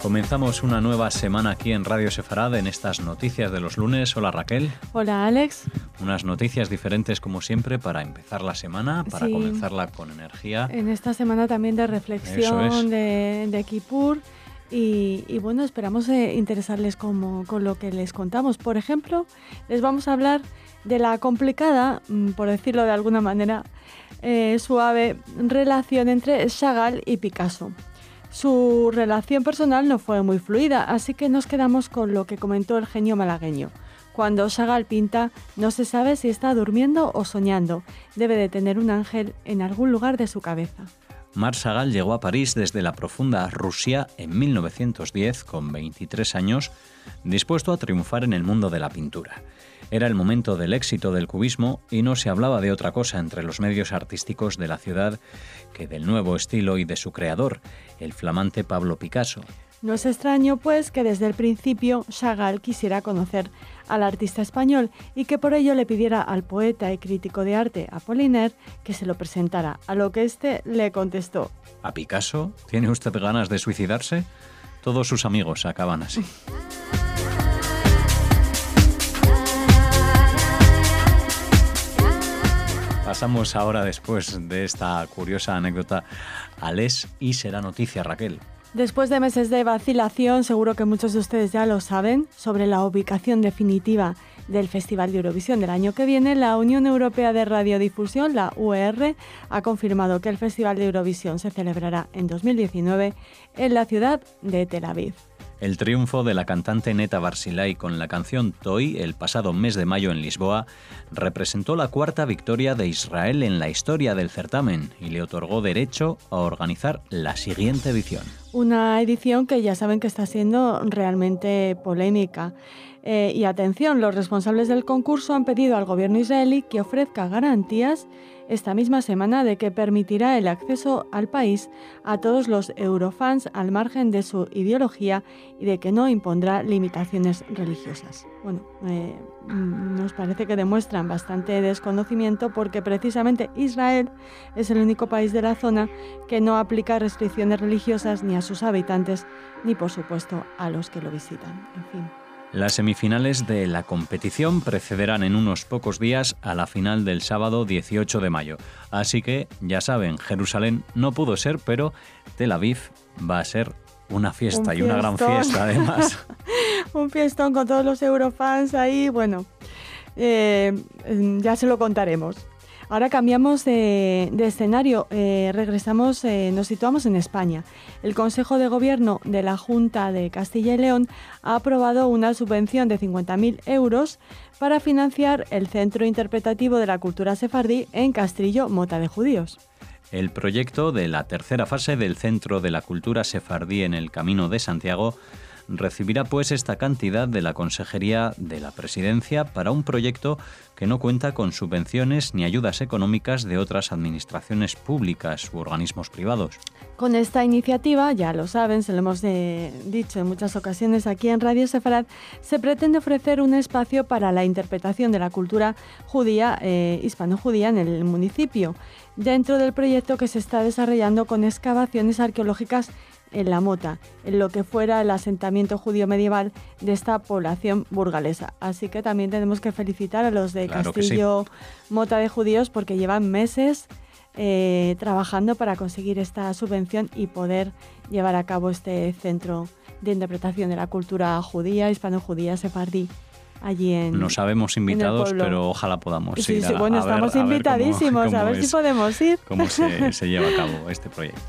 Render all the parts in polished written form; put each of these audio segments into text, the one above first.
Comenzamos una nueva semana aquí en Radio Sefarad en estas noticias de los lunes. Hola Raquel. Hola Alex. Unas noticias diferentes como siempre para empezar la semana, para Sí. comenzarla con energía. En esta semana también de reflexión de Kipur y bueno, esperamos interesarles con lo que les contamos. Por ejemplo, les vamos a hablar de la complicada, por decirlo de alguna manera, suave relación entre Chagall y Picasso. Su relación personal no fue muy fluida, así que nos quedamos con lo que comentó el genio malagueño. Cuando Chagall pinta, no se sabe si está durmiendo o soñando. Debe de tener un ángel en algún lugar de su cabeza. Marc Chagall llegó a París desde la profunda Rusia en 1910 con 23 años, dispuesto a triunfar en el mundo de la pintura. Era el momento del éxito del cubismo y no se hablaba de otra cosa entre los medios artísticos de la ciudad que del nuevo estilo y de su creador, el flamante Pablo Picasso. No es extraño, pues, que desde el principio Chagall quisiera conocer al artista español y que por ello le pidiera al poeta y crítico de arte Apollinaire que se lo presentara, a lo que éste le contestó: ¿A Picasso? ¿Tiene usted ganas de suicidarse? Todos sus amigos acaban así. Pasamos ahora, después de esta curiosa anécdota, a Les y será noticia, Raquel. Después de meses de vacilación, seguro que muchos de ustedes ya lo saben, sobre la ubicación definitiva del Festival de Eurovisión del año que viene, la Unión Europea de Radiodifusión, la UER, ha confirmado que el Festival de Eurovisión se celebrará en 2019 en la ciudad de Tel Aviv. El triunfo de la cantante Neta Barzilai con la canción Toy el pasado mes de mayo en Lisboa representó la cuarta victoria de Israel en la historia del certamen y le otorgó derecho a organizar la siguiente edición. Una edición que ya saben que está siendo realmente polémica. Y atención, los responsables del concurso han pedido al gobierno israelí que ofrezca garantías esta misma semana de que permitirá el acceso al país a todos los eurofans al margen de su ideología y de que no impondrá limitaciones religiosas. Bueno, nos parece que demuestran bastante desconocimiento porque precisamente Israel es el único país de la zona que no aplica restricciones religiosas ni a sus habitantes ni, por supuesto, a los que lo visitan. En fin. Las semifinales de la competición precederán en unos pocos días a la final del sábado 18 de mayo. Así que, ya saben, Jerusalén no pudo ser, pero Tel Aviv va a ser una fiesta y una gran fiesta además. Un fiestón con todos los eurofans ahí, bueno, ya se lo contaremos. Ahora cambiamos de escenario, regresamos, nos situamos en España. El Consejo de Gobierno de la Junta de Castilla y León ha aprobado una subvención de 50.000 euros para financiar el Centro Interpretativo de la Cultura Sefardí en Castrillo, Mota de Judíos. El proyecto de la tercera fase del Centro de la Cultura Sefardí en el Camino de Santiago recibirá pues esta cantidad de la Consejería de la Presidencia para un proyecto que no cuenta con subvenciones ni ayudas económicas de otras administraciones públicas u organismos privados. Con esta iniciativa, ya lo saben, se lo hemos dicho en muchas ocasiones aquí en Radio Sefarad, se pretende ofrecer un espacio para la interpretación de la cultura judía, hispano-judía en el municipio, dentro del proyecto que se está desarrollando con excavaciones arqueológicas en la Mota, en lo que fuera el asentamiento judío medieval de esta población burgalesa. Así que también tenemos que felicitar a los de Castrillo Mota de Judíos porque llevan meses trabajando para conseguir esta subvención y poder llevar a cabo este centro de interpretación de la cultura judía, hispano-judía, sefardí, allí en No sabemos invitados, pero ojalá podamos ir. Sí, bueno, estamos invitadísimos, a ver si podemos ir. Cómo se lleva a cabo este proyecto.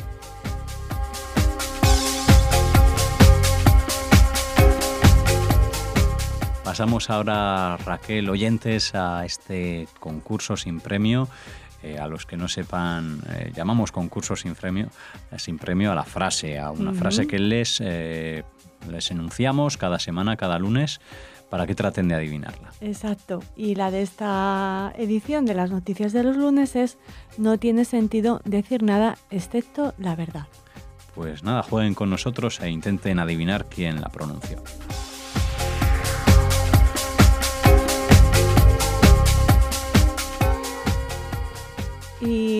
Pasamos ahora, Raquel, oyentes, a este concurso sin premio. A los que no sepan, llamamos concurso sin premio a la frase, a una frase que les enunciamos cada semana, cada lunes, para que traten de adivinarla. Exacto. Y la de esta edición de las noticias de los lunes es: no tiene sentido decir nada excepto la verdad. Pues nada, jueguen con nosotros e intenten adivinar quién la pronunció. Y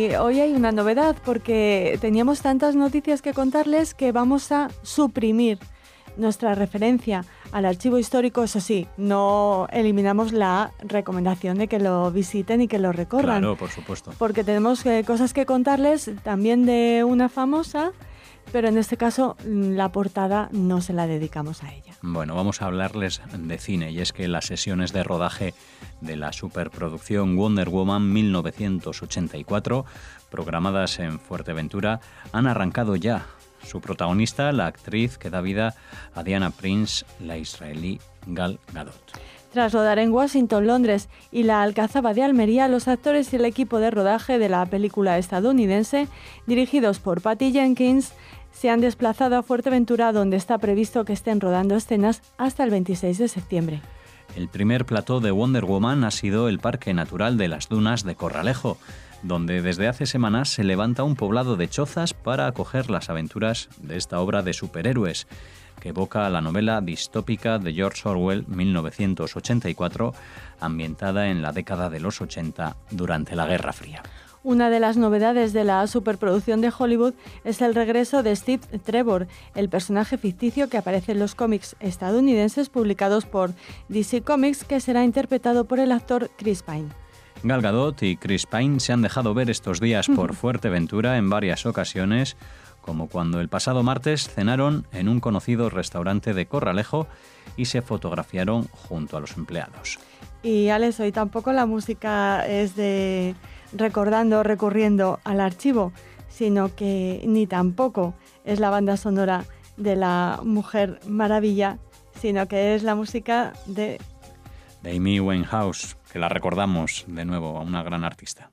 Y hoy hay una novedad porque teníamos tantas noticias que contarles que vamos a suprimir nuestra referencia al archivo histórico. Eso sí, no eliminamos la recomendación de que lo visiten y que lo recorran. Claro, por supuesto. Porque tenemos cosas que contarles también de una famosa, pero en este caso la portada no se la dedicamos a ella. Bueno, vamos a hablarles de cine, y es que las sesiones de rodaje de la superproducción Wonder Woman 1984, programadas en Fuerteventura, han arrancado ya. Su protagonista, la actriz que da vida a Diana Prince, la israelí Gal Gadot. Tras rodar en Washington, Londres y la Alcazaba de Almería, los actores y el equipo de rodaje de la película estadounidense, dirigidos por Patty Jenkins, se han desplazado a Fuerteventura, donde está previsto que estén rodando escenas hasta el 26 de septiembre. El primer plató de Wonder Woman ha sido el Parque Natural de las Dunas de Corralejo, donde desde hace semanas se levanta un poblado de chozas para acoger las aventuras de esta obra de superhéroes, que evoca la novela distópica de George Orwell 1984, ambientada en la década de los 80 durante la Guerra Fría. Una de las novedades de la superproducción de Hollywood es el regreso de Steve Trevor, el personaje ficticio que aparece en los cómics estadounidenses publicados por DC Comics, que será interpretado por el actor Chris Pine. Gal Gadot y Chris Pine se han dejado ver estos días por Fuerteventura en varias ocasiones, como cuando el pasado martes cenaron en un conocido restaurante de Corralejo y se fotografiaron junto a los empleados. Y Alex, hoy tampoco la música es de recurriendo al archivo, sino que ni tampoco es la banda sonora de la Mujer Maravilla, sino que es la música de Amy Winehouse, que la recordamos de nuevo, a una gran artista.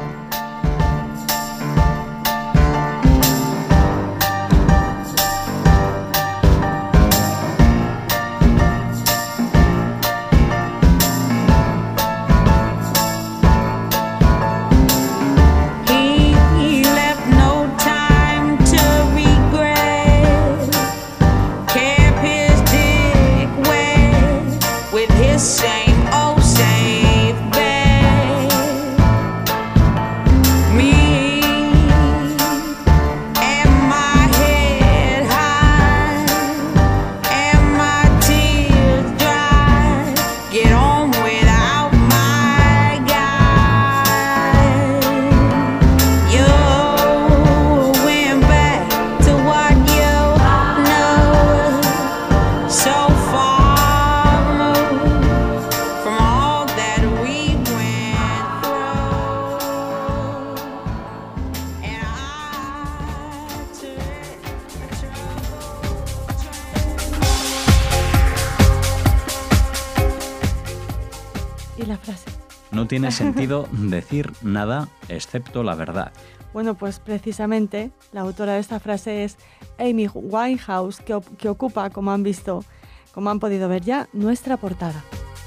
No tiene sentido decir nada excepto la verdad. Bueno, pues precisamente la autora de esta frase es Amy Winehouse, que ocupa, como han podido ver ya, nuestra portada.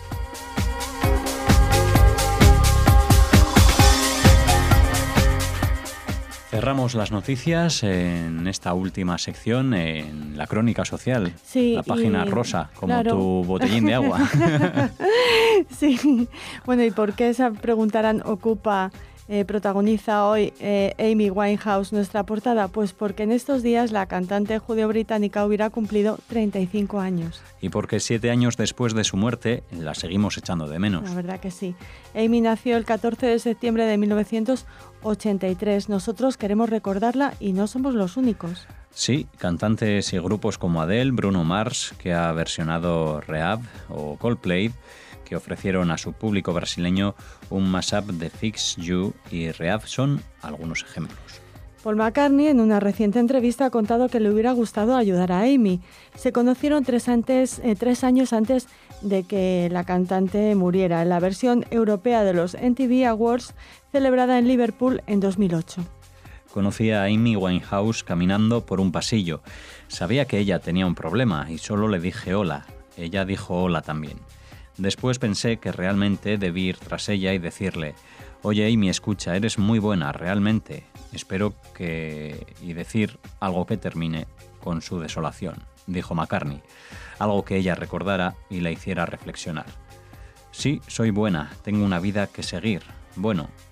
Cerramos las noticias en esta última sección, en la crónica social, sí, la página rosa, como claro, tu botellín de agua. Sí, bueno, ¿y por qué se preguntarán protagoniza hoy Amy Winehouse nuestra portada? Pues porque en estos días la cantante judeo-británica hubiera cumplido 35 años. Y porque 7 años después de su muerte la seguimos echando de menos. La verdad que sí. Amy nació el 14 de septiembre de 1983. Nosotros queremos recordarla y no somos los únicos. Sí, cantantes y grupos como Adele, Bruno Mars, que ha versionado Rehab, o Coldplay, que ofrecieron a su público brasileño un mashup de Fix You y Rehab son algunos ejemplos. Paul McCartney en una reciente entrevista ha contado que le hubiera gustado ayudar a Amy. Se conocieron 3 años antes de que la cantante muriera, en la versión europea de los MTV Awards celebrada en Liverpool en 2008. Conocí a Amy Winehouse caminando por un pasillo. Sabía que ella tenía un problema y solo le dije hola. Ella dijo hola también. Después pensé que realmente debí ir tras ella y decirle: oye Amy, escucha, eres muy buena, realmente. Espero que... y decir algo que termine con su desolación, dijo McCartney. Algo que ella recordara y la hiciera reflexionar. Sí, soy buena, tengo una vida que seguir. Bueno,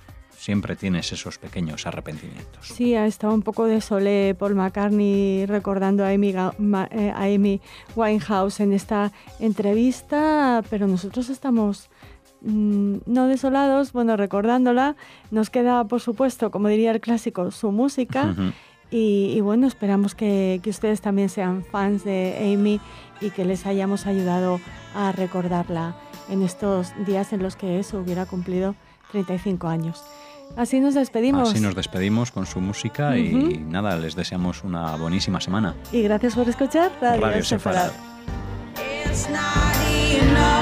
siempre tienes esos pequeños arrepentimientos. Sí, ha estado un poco desolé Paul McCartney recordando a Amy Winehouse en esta entrevista, pero nosotros estamos no desolados, bueno, recordándola. Nos queda, por supuesto, como diría el clásico, su música. Uh-huh. Y bueno, esperamos que ustedes también sean fans de Amy y que les hayamos ayudado a recordarla en estos días en los que se hubiera cumplido 35 años. Así nos despedimos. Así nos despedimos con su música y nada, les deseamos una buenísima semana. Y gracias por escuchar Radio Sefarad.